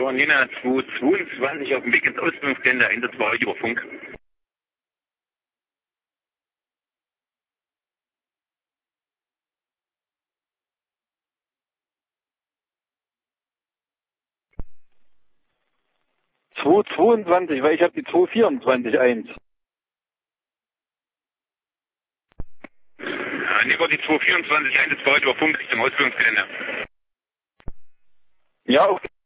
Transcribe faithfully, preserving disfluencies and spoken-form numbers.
Von Jena zweihundertzweiundzwanzig auf dem Weg ins Ausbildungsgelände, Einsatz bei euch über Funk. zweihundertzweiundzwanzig, weil ich habe die zweihundertvierundzwanzig eins. Ja, Nico, die zweihundertvierundzwanzig Einsatz bei euch über Funk Richtung Ausbildungsgelände. Ja, okay.